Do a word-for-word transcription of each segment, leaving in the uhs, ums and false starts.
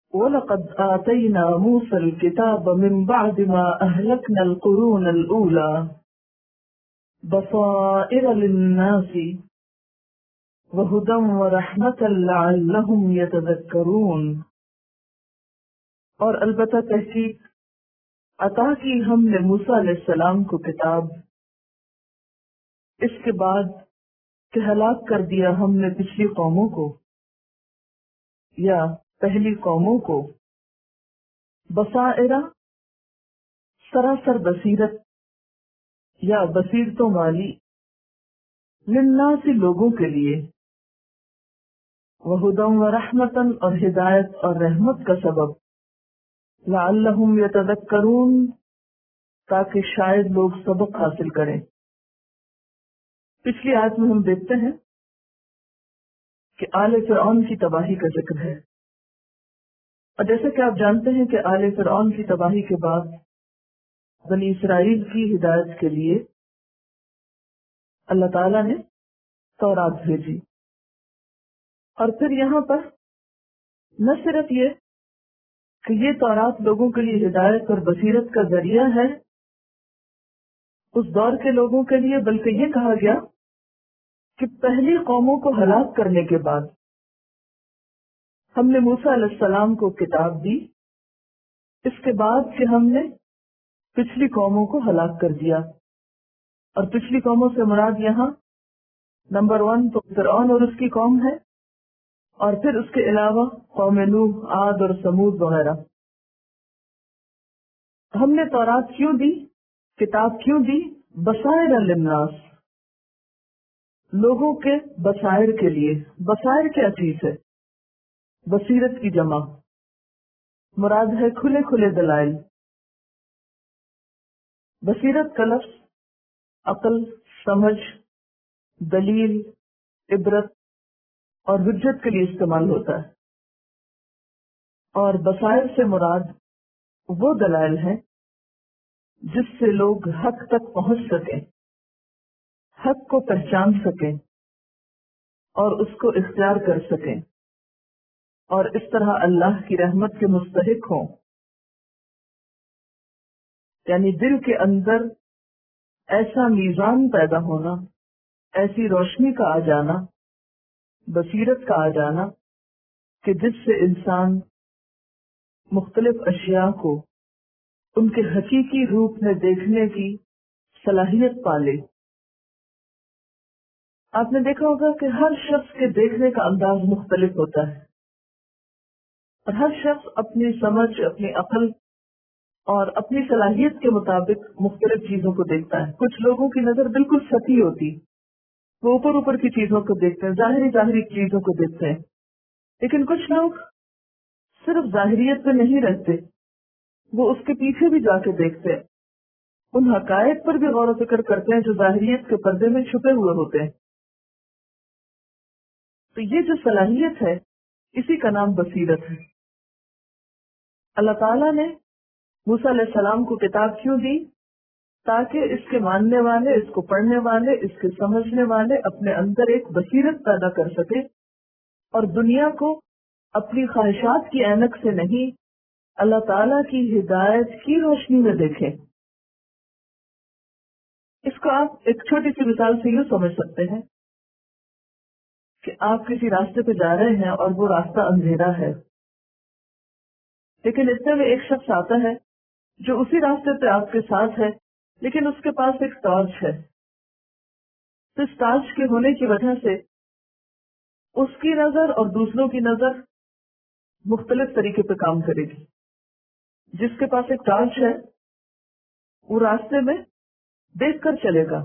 وَلَقَدْ آتَيْنَا مُوسَى الْكِتَابَ مِنْ بَعْدِ مَا أَهْلَكْنَا الْقُرُونَ الْأُولَى بَصَائِرَ لِلنَّاسِ وَهُدًى وَرَحْمَةً لَعَلَّهُمْ يَتَذَكَّرُونَ۔ اور البتہ تحقیق عطا کی ہم نے موسیٰ علیہ السلام کو کتاب، اس کے بعد کہ ہلاک کر دیا ہم نے پچھلی قوموں کو یا پہلی قوموں کو، بصائرہ سراسر بصیرت یا بصیرتوں والی، للناس لوگوں کے لیے، وہدی ورحمتاً اور ہدایت اور رحمت کا سبب، لعلہم یتذکرون تاکہ شاید لوگ سبق حاصل کریں۔ پچھلی آیت میں ہم دیکھتے ہیں کہ آل فرعون کی تباہی کا ذکر ہے، اور جیسے کہ آپ جانتے ہیں کہ آل فرعون کی تباہی کے بعد بنی اسرائیل کی ہدایت کے لیے اللہ تعالیٰ نے تورات بھیجی، اور پھر یہاں پر نہ صرف یہ کہ یہ تورات لوگوں کے لیے ہدایت اور بصیرت کا ذریعہ ہے اس دور کے لوگوں کے لیے، بلکہ یہ کہا گیا کہ پہلی قوموں کو ہلاک کرنے کے بعد ہم نے موسیٰ علیہ السلام کو کتاب دی، اس کے بعد کہ ہم نے پچھلی قوموں کو ہلاک کر دیا۔ اور پچھلی قوموں سے مراد یہاں نمبر ون تو فرعون اور اس کی قوم ہے، اور پھر اس کے علاوہ قوم نوح، عاد اور سمود وغیرہ۔ ہم نے تورات کیوں دی، کتاب کیوں دی؟ بصائر للناس، لوگوں کے بصائر کے لیے۔ بصائر کیا چیز ہے؟ بصیرت کی جمع، مراد ہے کھلے کھلے دلائل۔ بصیرت کا لفظ عقل، سمجھ، دلیل، عبرت اور حجت کے لیے استعمال ہوتا ہے، اور بصائر سے مراد وہ دلائل ہیں جس سے لوگ حق تک پہنچ سکیں، حق کو پہچان سکیں اور اس کو اختیار کر سکیں، اور اس طرح اللہ کی رحمت کے مستحق ہوں۔ یعنی دل کے اندر ایسا میزان پیدا ہونا، ایسی روشنی کا آ جانا، بصیرت کا آ جانا کہ جس سے انسان مختلف اشیاء کو ان کے حقیقی روپ میں دیکھنے کی صلاحیت پالے۔ آپ نے دیکھا ہوگا کہ ہر شخص کے دیکھنے کا انداز مختلف ہوتا ہے، اور ہر شخص اپنی سمجھ، اپنی عقل اور اپنی صلاحیت کے مطابق مختلف چیزوں کو دیکھتا ہے۔ کچھ لوگوں کی نظر بالکل سطحی ہوتی، وہ اوپر اوپر کی چیزوں کو دیکھتے ہیں، ظاہری ظاہری چیزوں کو دیکھتے ہیں، لیکن کچھ لوگ صرف ظاہریت میں نہیں رہتے، وہ اس کے پیچھے بھی جا کے دیکھتے ہیں، ان حقائق پر بھی غور و فکر کرتے ہیں جو ظاہریت کے پردے میں چھپے ہوئے ہوتے ہیں۔ تو یہ جو صلاحیت ہے اسی کا نام بصیرت ہے۔ اللہ تعالیٰ نے موسیٰ علیہ السلام کو کتاب کیوں دی؟ تاکہ اس کے ماننے والے، اس کو پڑھنے والے، اس کے سمجھنے والے اپنے اندر ایک بصیرت پیدا کر سکے، اور دنیا کو اپنی خواہشات کی اینک سے نہیں، اللہ تعالیٰ کی ہدایت کی روشنی میں دیکھیں۔ اس کو آپ ایک چھوٹی سی مثال سے یوں سمجھ سکتے ہیں کہ آپ کسی راستے پہ جا رہے ہیں اور وہ راستہ اندھیرا ہے، لیکن اتنے میں ایک شخص آتا ہے جو اسی راستے پہ آپ کے ساتھ ہے، لیکن اس کے پاس ایک ٹارچ ہے۔ تو اس ٹارچ کے ہونے کی وجہ سے اس کی نظر اور دوسروں کی نظر مختلف طریقے پہ کام کرے گی۔ جس کے پاس ایک ٹارچ ہے وہ راستے میں دیکھ کر چلے گا۔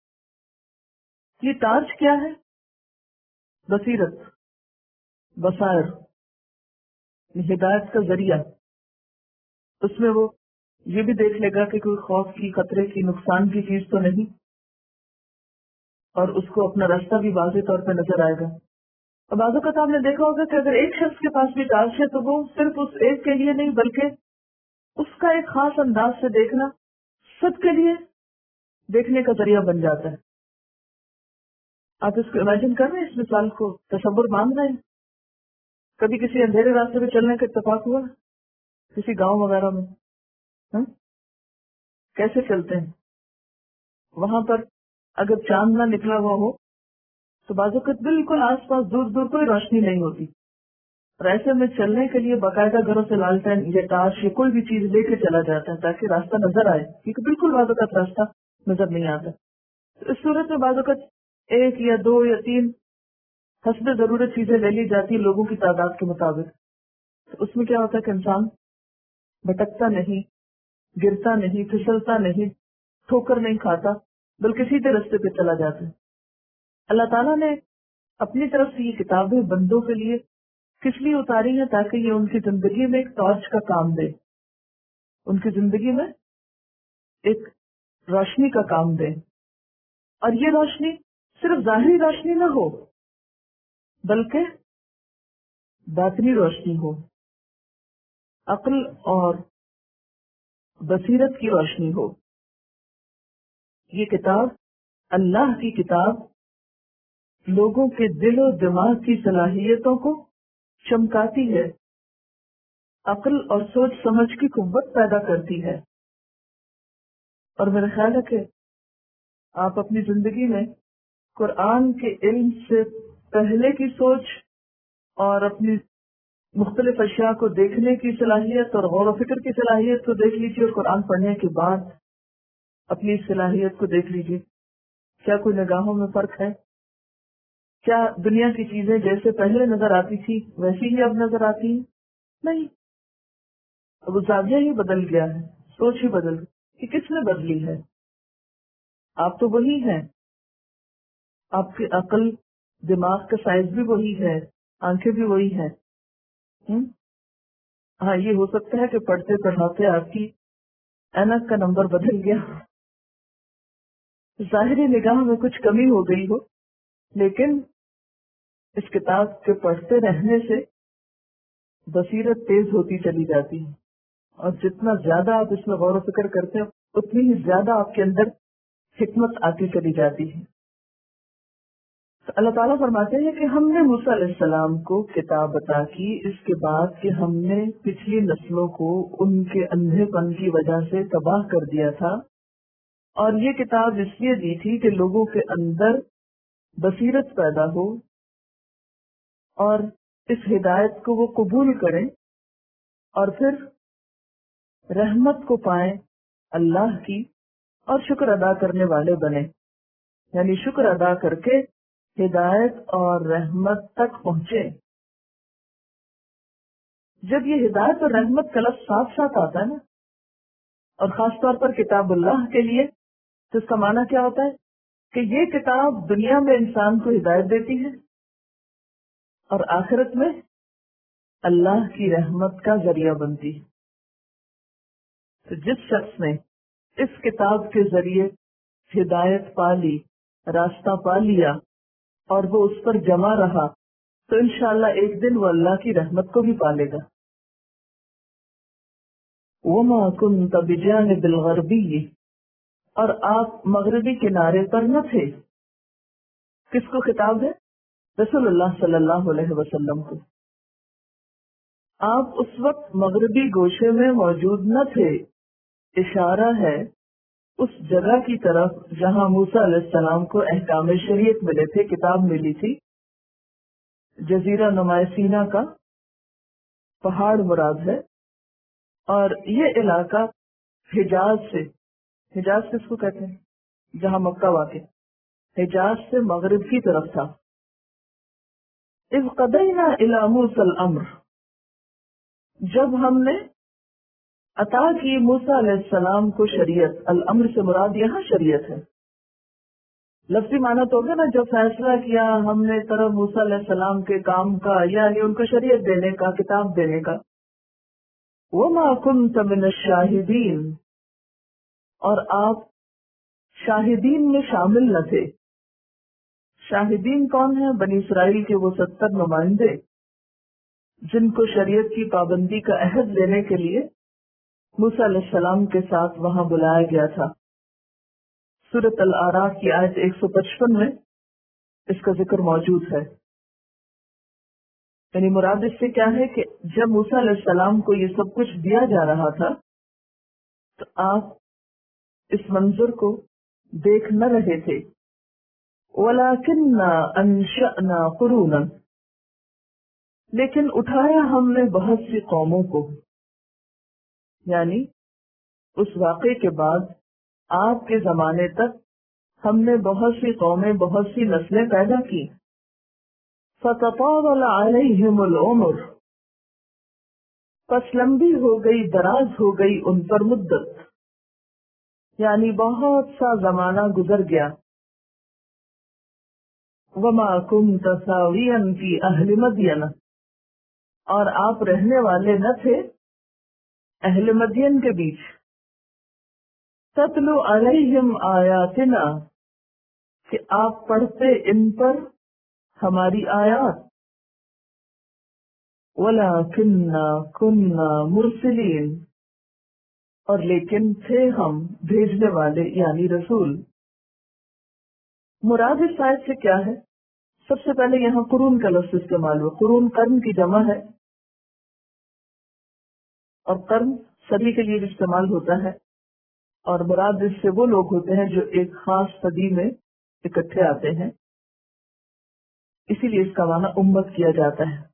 یہ ٹارچ کیا ہے؟ بصیرت، بصائر، ہدایت کا ذریعہ۔ اس میں وہ یہ بھی دیکھ لے گا کہ کوئی خوف کی، خطرے کی، نقصان کی چیز تو نہیں، اور اس کو اپنا راستہ بھی واضح طور پہ نظر آئے گا۔ اور بعض اوقات آپ نے دیکھا ہوگا کہ اگر ایک شخص کے پاس بھی ٹارچ ہے تو وہ صرف اس ایک کے لیے نہیں بلکہ اس کا ایک خاص انداز سے دیکھنا سب کے لیے دیکھنے کا ذریعہ بن جاتا ہے۔ آپ اس کو امیجن کر رہے ہیں، اس مثال کو تصور مان رہے ہیں؟ کبھی کسی اندھیرے راستے پہ چلنے کا اتفاق ہوا کسی گاؤں وغیرہ میں؟ ہاں؟ کیسے چلتے ہیں؟ وہاں پر اگر چاند نہ نکلا ہوا ہو تو بعض اوقات بالکل آس پاس دور دور کوئی روشنی نہیں ہوتی، اور ایسے میں چلنے کے لیے باقاعدہ گھروں سے لالٹین یا ٹارچ یا کوئی بھی چیز لے کے چلا جاتا ہے تاکہ راستہ نظر آئے، کیونکہ بالکل بعض اوقات راستہ نظر نہیں آتا۔ تو اس صورت میں بعض اوقات ایک یا دو یا تین حسب ضرورت چیزیں لے لی جاتی لوگوں کی تعداد کے مطابق، تو اس میں کیا ہوتا ہے کہ انسان بھٹکتا نہیں، گرتا نہیں، پھسلتا نہیں، ٹھوکر نہیں کھاتا، بلکہ سیدھے رستے پہ چلا جاتا ہے۔ اللہ تعالیٰ نے اپنی طرف سے یہ کتابیں بندوں کے لیے کس لیے اتاری ہیں؟ تاکہ یہ ان کی زندگی میں ایک ٹارچ کا کام دے، ان کی زندگی میں ایک روشنی کا کام دے، اور یہ روشنی صرف ظاہری روشنی نہ ہو بلکہ باطنی روشنی ہو، عقل اور بصیرت کی روشنی ہو۔ یہ کتاب، اللہ کی کتاب، لوگوں کے دل و دماغ کی صلاحیتوں کو چمکاتی ہے، عقل اور سوچ سمجھ کی قوت پیدا کرتی ہے، اور میرا خیال ہے کہ آپ اپنی زندگی میں قرآن کے علم سے پہلے کی سوچ اور اپنی مختلف اشیاء کو دیکھنے کی صلاحیت اور غور و فکر کی صلاحیت کو دیکھ لیجیے، اور قرآن پڑھنے کے بعد اپنی صلاحیت کو دیکھ لیجیے۔ کیا کوئی نگاہوں میں فرق ہے؟ کیا دنیا کی چیزیں جیسے پہلے نظر آتی تھی ویسی ہی اب نظر آتی ہیں؟ نہیں، اب زاویہ ہی بدل گیا ہے، سوچ ہی بدل گئی۔ کہ کس نے بدلی ہے؟ آپ تو وہی ہیں، آپ کی عقل، دماغ کا سائز بھی وہی ہے، آنکھیں بھی وہی ہیں۔ ہم؟ ہاں، یہ ہو سکتا ہے کہ پڑھتے پڑھاتے آپ کی اینک کا نمبر بدل گیا، ظاہری نگاہ میں کچھ کمی ہو گئی ہو، لیکن اس کتاب کے پڑھتے رہنے سے بصیرت تیز ہوتی چلی جاتی ہے، اور جتنا زیادہ آپ اس میں غور و فکر کرتے ہیں اتنی ہی زیادہ آپ کے اندر حکمت آتی چلی جاتی ہے۔ تو اللہ تعالیٰ فرماتے ہیں کہ ہم نے موسیٰ علیہ السلام کو کتاب عطا کی، اس کے بعد کہ ہم نے پچھلی نسلوں کو ان کے اندھے پن کی وجہ سے تباہ کر دیا تھا، اور یہ کتاب اس لیے دی تھی کہ لوگوں کے اندر بصیرت پیدا ہو اور اس ہدایت کو وہ قبول کریں اور پھر رحمت کو پائیں اللہ کی، اور شکر ادا کرنے والے بنے، یعنی شکر ادا کر کے ہدایت اور رحمت تک پہنچے۔ جب یہ ہدایت اور رحمت کا لفظ ساتھ ساتھ آتا ہے نا، اور خاص طور پر کتاب اللہ کے لیے، تو اس کا معنی کیا ہوتا ہے کہ یہ کتاب دنیا میں انسان کو ہدایت دیتی ہے اور آخرت میں اللہ کی رحمت کا ذریعہ بنتی ہے۔ تو جس شخص نے اس کتاب کے ذریعے ہدایت پا لی، راستہ پا لیا، اور وہ اس پر جمع رہا، تو انشاءاللہ ایک دن وہ اللہ کی رحمت کو بھی پا لے گا۔ وَمَا كُنْتَ بِجَانِبِ الْغَرْبِيِّ، اور آپ مغربی کنارے پر نہ تھے۔ کس کو خطاب ہے؟ رسول اللہ صلی اللہ علیہ وسلم کو۔ آپ اس وقت مغربی گوشے میں موجود نہ تھے، اشارہ ہے اس جگہ کی طرف جہاں موسیٰ علیہ السلام کو احکام شریعت ملے تھے، کتاب ملی تھی۔ جزیرہ نمائے سینا کا پہاڑ مراد ہے، اور یہ علاقہ حجاز سے، حجاز کس کو کہتے ہیں؟ جہاں مکہ واقع، حجاز سے مغرب کی طرف تھا۔ اذ قضینا الی موسیٰ الامر، جب ہم نے عطا کی موسیٰ علیہ السلام کو شریعت، الامر سے مراد یہاں شریعت ہے۔ لفظی معنی تو ہوگا نا، جب فیصلہ کیا ہم نے طرف موسیٰ علیہ السلام کے کام کا، یعنی ان کو شریعت دینے کا، کتاب دینے کا۔ وَمَا كُنْتَ مِنَ الشَّاهِدِينَ، اور آپ شاہدین میں شامل نہ تھے۔ شاہدین کون ہیں؟ بنی اسرائیل کے وہ ستر نمائندے جن کو شریعت کی پابندی کا عہد لینے کے لیے موسیٰ علیہ السلام کے ساتھ وہاں بلایا گیا تھا۔ سورۃ الاعراف کی آیت ایک سو پچپن میں اس کا ذکر موجود ہے۔ یعنی مراد اس سے کیا ہے کہ جب موسیٰ علیہ السلام کو یہ سب کچھ دیا جا رہا تھا تو آپ اس منظر کو دیکھ نہ رہے تھے. وَلَكِنَّا أَنشَأْنَا قُرُونًا، لیکن اٹھایا ہم نے بہت سی قوموں کو. یعنی اس واقعے کے بعد آپ کے زمانے تک ہم نے بہت سی قومیں، بہت سی نسلیں پیدا کی. فَتَطَاوَلَ عَلَيْهِمُ الْعُمُرُ، پس لمبی ہو گئی، دراز ہو گئی ان پر مدت، یعنی بہت سا زمانہ گزر گیا. وَمَا كُنْتَ ثَاوِيًا فِي أَهْلِ مَدْيَنَ، اور آپ رہنے والے نہ تھے اہل مدین کے بیچ. تَتْلُو عَلَيْهِمْ آيَاتِنَا، کہ آپ پڑھتے ان پر ہماری آیات. وَلَكِنَّا كُنَّا مُرْسِلِينَ، اور لیکن تھے ہم بھیجنے والے یعنی رسول. مراد اس آیت سے کیا ہے؟ سب سے پہلے یہاں قرون کا لفظ استعمال ہوا. قرون قرن کی جمع ہے، اور قرن صدی کے لیے بھی استعمال ہوتا ہے، اور مراد اس سے وہ لوگ ہوتے ہیں جو ایک خاص صدی میں اکٹھے آتے ہیں، اسی لیے اس کا معنی امت کیا جاتا ہے.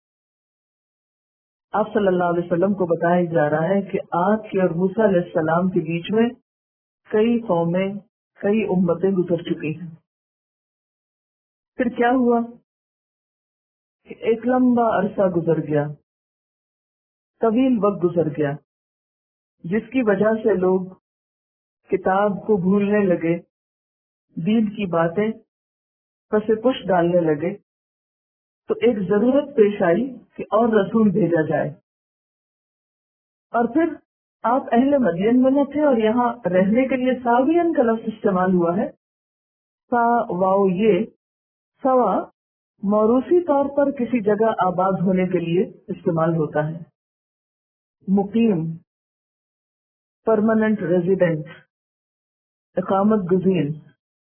آپ صلی اللہ علیہ وسلم کو بتایا جا رہا ہے کہ آپ کے اور موسیٰ علیہ السلام کے بیچ میں کئی قومیں، کئی امتیں گزر چکی ہیں. پھر کیا ہوا کہ ایک لمبا عرصہ گزر گیا، طویل وقت گزر گیا، جس کی وجہ سے لوگ کتاب کو بھولنے لگے، دین کی باتیں پس پش ڈالنے لگے. تو ایک ضرورت پیش آئی کہ اور رسول بھیجا جائے. اور پھر آپ اہل مدین میں نہ تھے، اور یہاں رہنے کے لیے ساوین کا لفظ استعمال ہوا ہے. سا واؤ یہ سوا موروثی طور پر کسی جگہ آباد ہونے کے لیے استعمال ہوتا ہے. مقیم، پرماننٹ ریزیڈنٹ، اقامت گزین،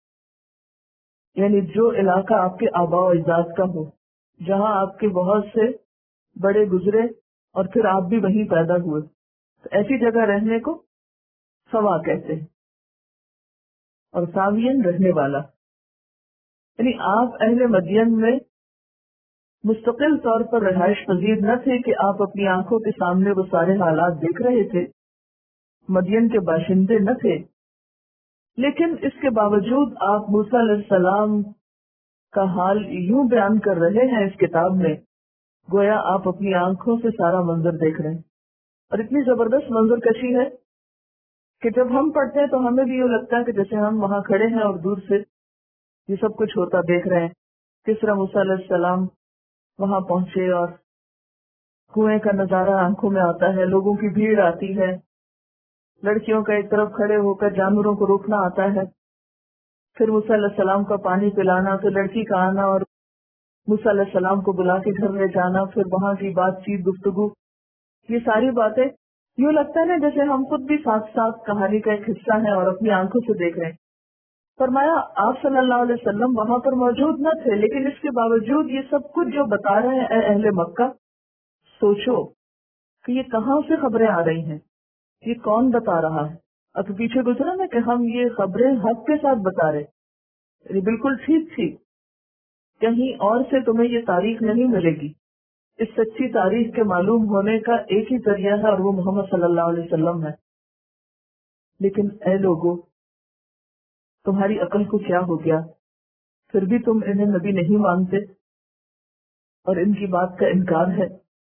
یعنی جو علاقہ آپ کے آباء و اجداد کا ہو، جہاں آپ کے بہت سے بڑے گزرے اور پھر آپ بھی وہیں پیدا ہوئے، تو ایسی جگہ رہنے کو سوا کہتے ہیں. اور ساوین رہنے والا، یعنی آپ اہل مدین میں مستقل طور پر رہائش پذیر نہ تھے کہ آپ اپنی آنکھوں کے سامنے وہ سارے حالات دیکھ رہے تھے، مدین کے باشندے نہ تھے. لیکن اس کے باوجود آپ موسیٰ علیہ السلام کا حال یوں بیان کر رہے ہیں اس کتاب میں، گویا آپ اپنی آنکھوں سے سارا منظر دیکھ رہے ہیں. اور اتنی زبردست منظر کشی ہے کہ جب ہم پڑھتے ہیں تو ہمیں بھی یہ لگتا ہے کہ جیسے ہم وہاں کھڑے ہیں اور دور سے یہ سب کچھ ہوتا دیکھ رہے ہیں. کس طرح موسیٰ علیہ السلام وہاں پہنچے اور کنویں کا نظارہ آنکھوں میں آتا ہے، لوگوں کی بھیڑ آتی ہے، لڑکیوں کا ایک طرف کھڑے ہو کر جانوروں کو روکنا آتا ہے، پھر موسیٰ علیہ السلام کا پانی پلانا، پھر لڑکی کا آنا اور موسیٰ علیہ السلام کو بلا کے گھر لے جانا، پھر وہاں کی بات چیت گفتگو، یہ ساری باتیں یوں لگتا ہے نا جیسے ہم خود بھی ساتھ ساتھ کہانی کا ایک حصہ ہیں اور اپنی آنکھوں سے دیکھ رہے ہیں. فرمایا آپ صلی اللہ علیہ وسلم وہاں پر موجود نہ تھے، لیکن اس کے باوجود یہ سب کچھ جو بتا رہے ہیں اے اہل مکہ، سوچو کہ یہ کہاں سے خبریں آ رہی ہیں، یہ کون بتا رہا ہے. اب پیچھے گزرا نا کہ ہم یہ خبریں حق کے ساتھ بتا رہے، یہ بالکل ٹھیک تھی، کہیں اور سے تمہیں یہ تاریخ نہیں ملے گی. اس سچی تاریخ کے معلوم ہونے کا ایک ہی ذریعہ ہے اور وہ محمد صلی اللہ علیہ وسلم ہے. لیکن اے لوگو، تمہاری عقل کو کیا ہو گیا؟ پھر بھی تم انہیں نبی نہیں مانتے اور ان کی بات کا انکار ہے.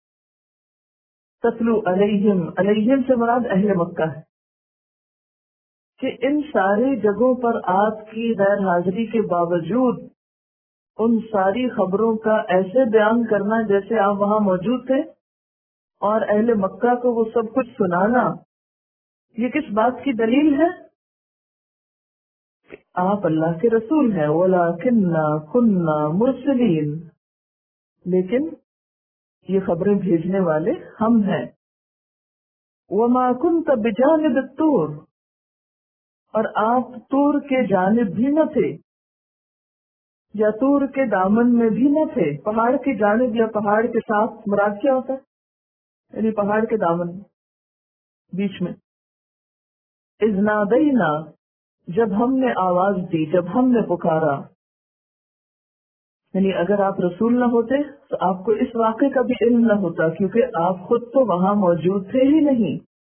تتلو علیہم، علیہم سے مراد اہل مکہ ہے کہ ان ساری جگہوں پر آپ کی غیر حاضری کے باوجود ان ساری خبروں کا ایسے بیان کرنا جیسے آپ وہاں موجود تھے، اور اہل مکہ کو وہ سب کچھ سنانا، یہ کس بات کی دلیل ہے؟ کہ آپ اللہ کے رسول ہیں. وَلَكِنَّا كُنَّا مُرْسِلِينَ، لیکن یہ خبریں بھیجنے والے ہم ہیں. وَمَا كُنْتَ بِجَانِبِ الطُّورِ، اور آپ طور کے جانب بھی نہ تھے. یا طور کے دامن میں بھی نہ تھے. پہاڑ کی جانب یا پہاڑ کے ساتھ مراد کیا ہوتا ہے؟ یعنی پہاڑ کے دامن بیچ میں. اذ نادینا، جب ہم نے آواز دی، جب ہم نے پکارا. یعنی اگر آپ رسول نہ ہوتے تو آپ کو اس واقعے کا بھی علم نہ ہوتا، کیونکہ آپ خود تو وہاں موجود تھے ہی نہیں.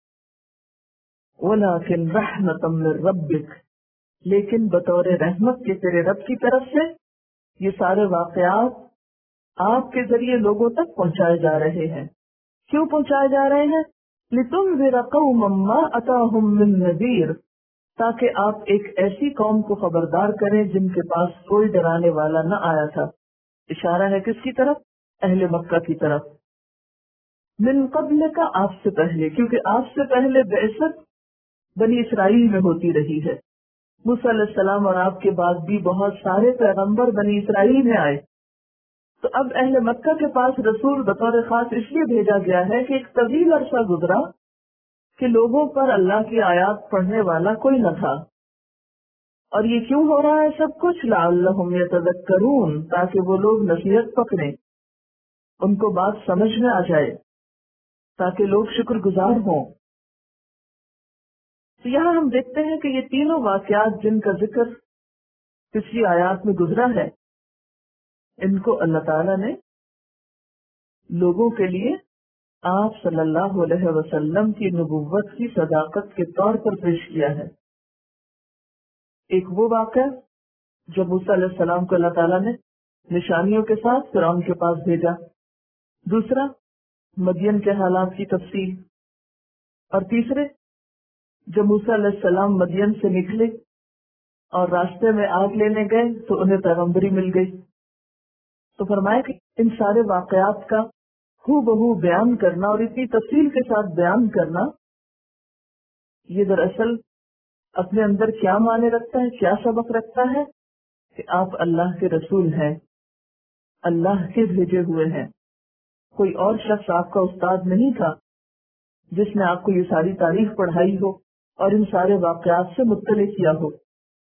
وَلَكِنْ رَحْمَةً مِّن رَبِّكَ، لیکن بطور رحمت کے تیرے رب کی طرف سے یہ سارے واقعات آپ کے ذریعے لوگوں تک پہنچائے جا رہے ہیں. کیوں پہنچائے جا رہے ہیں؟ لِتُنذِرَ قَوْمًا مَّا أَتَاهُم مِّن نَّذِيرٍ، تاکہ آپ ایک ایسی قوم کو خبردار کریں جن کے پاس کوئی ڈرانے والا نہ آیا تھا. اشارہ ہے کس کی طرف؟ اہل مکہ کی طرف. من قبل کا، آپ سے پہلے، کیونکہ آپ سے پہلے بعثت بنی اسرائیل میں ہوتی رہی ہے. موسیٰ علیہ السلام اور آپ کے بعد بھی بہت سارے پیغمبر بنی اسرائیل میں آئے. تو اب اہل مکہ کے پاس رسول بطور خاص اس لیے بھیجا گیا ہے کہ ایک طویل عرصہ گزرا کہ لوگوں پر اللہ کی آیات پڑھنے والا کوئی نہ تھا. اور یہ کیوں ہو رہا ہے سب کچھ؟ لعلہم یتذکرون، تاکہ وہ لوگ نصیحت پکڑیں، ان کو بات سمجھ میں آ جائے، تاکہ لوگ شکر گزار ہوں. تو یہاں ہم دیکھتے ہیں کہ یہ تینوں واقعات جن کا ذکر پچھلی آیات میں گزرا ہے، ان کو اللہ تعالیٰ نے لوگوں کے لیے آپ صلی اللہ علیہ وسلم کی نبوت کی صداقت کے طور پر پیش کیا ہے. ایک وہ واقعہ جب موسیٰ علیہ السلام کو اللہ تعالیٰ نے نشانیوں کے ساتھ فرعون کے پاس بھیجا. دوسرا مدین کے حالات کی تفصیل. اور تیسرے جب موسیٰ علیہ السلام مدین سے نکلے اور راستے میں آگ لینے گئے تو انہیں پیغمبری مل گئی. تو فرمایا کہ ان سارے واقعات کا ہو بہو بیان کرنا اور اتنی تفصیل کے ساتھ بیان کرنا، یہ دراصل اپنے اندر کیا معنی رکھتا ہے، کیا سبق رکھتا ہے؟ کہ آپ اللہ کے رسول ہیں، اللہ کے بھیجے ہوئے ہیں. کوئی اور شخص آپ کا استاد نہیں تھا جس نے آپ کو یہ ساری تاریخ پڑھائی ہو اور ان سارے واقعات سے مطلع کیا ہو.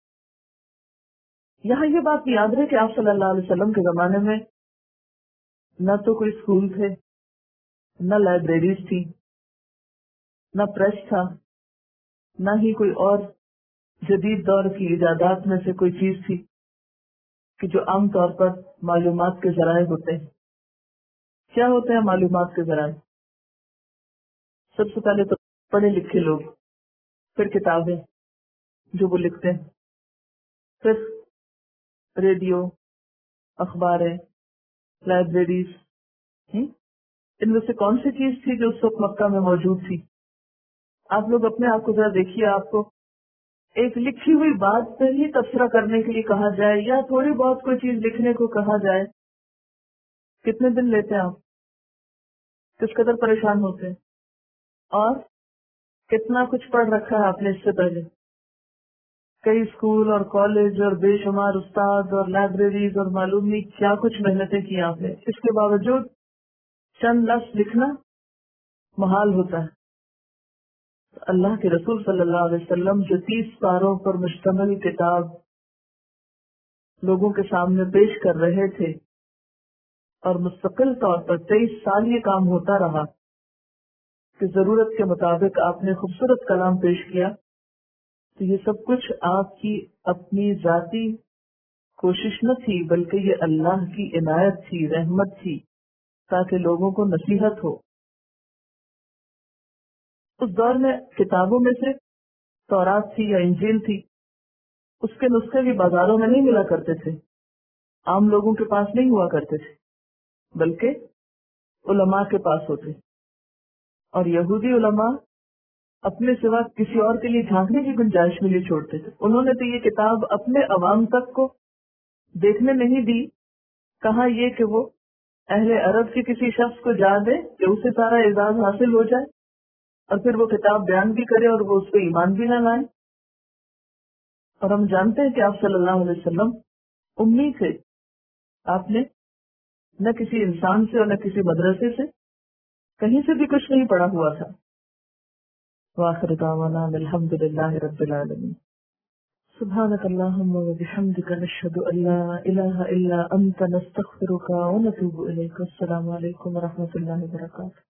یہاں یہ بات یاد رہے کہ آپ صلی اللہ علیہ وسلم کے زمانے میں نہ تو کوئی اسکول تھے، نہ لائبریریز تھی، نہ پریس تھا، نہ ہی کوئی اور جدید دور کی ایجادات میں سے کوئی چیز تھی کہ جو عام طور پر معلومات کے ذرائع ہوتے ہیں. کیا ہوتے ہیں معلومات کے ذرائع؟ سب سے پہلے تو پڑھے لکھے لوگ، پھر کتابیں جو وہ لکھتے ہیں، پھر ریڈیو، اخباریں، لائبریریز. ان میں سے کون سی چیز تھی جو اس وقت مکہ میں موجود تھی؟ آپ لوگ اپنے آپ کو ذرا دیکھیے. آپ کو ایک لکھی ہوئی بات پہ ہی تبصرہ کرنے کے لیے کہا جائے یا تھوڑی بہت کوئی چیز لکھنے کو کہا جائے، کتنے دن لیتے ہیں آپ؟ کس قدر پریشان ہوتے ہیں؟ اور کتنا کچھ پڑھ رکھا ہے آپ نے اس سے پہلے؟ کئی اسکول اور کالج اور بے شمار استاد اور لائبریریز اور معلوم نہیں کیا کچھ محنتیں کی آپ نے. اس کے باوجود چند لفظ لکھنا محال ہوتا ہے. اللہ کے رسول صلی اللہ علیہ وسلم جو تیس پاروں پر مشتمل کتاب لوگوں کے سامنے پیش کر رہے تھے اور مستقل طور پر تیئیس سال یہ کام ہوتا رہا کہ ضرورت کے مطابق آپ نے خوبصورت کلام پیش کیا، تو یہ سب کچھ آپ کی اپنی ذاتی کوشش نہ تھی بلکہ یہ اللہ کی عنایت تھی، رحمت تھی، تاکہ لوگوں کو نصیحت ہو. اس دور میں کتابوں میں سے تورات تھی یا انجیل تھی، اس کے نسخے بھی بازاروں میں نہیں ملا کرتے تھے، عام لوگوں کے پاس نہیں ہوا کرتے تھے، بلکہ علماء کے پاس ہوتے. اور یہودی علماء اپنے سوا کسی اور کے لیے جھانکنے کی گنجائش میں نہیں چھوڑتے تھے. انہوں نے تو یہ کتاب اپنے عوام تک کو دیکھنے نہیں دی، کہاں یہ کہ وہ اہل عرب کے کسی شخص کو جا دے کہ اسے سارا اعزاز حاصل ہو جائے اور پھر وہ کتاب بیان بھی کرے اور وہ اس پہ ایمان بھی نہ لائے. اور ہم جانتے ہیں کہ آپ صلی اللہ علیہ وسلم امی تھے. آپ نے نہ کسی انسان سے اور نہ کسی مدرسے سے کہیں سے بھی کچھ نہیں پڑھا ہوا تھا. وآخر دعوانا الحمد للہ رب العالمین. سبحانك اللهم وبحمدك نشهد أن لا إله إلا أنت نستغفرك ونتوب إليك. السلام عليكم ورحمة الله وبركاته.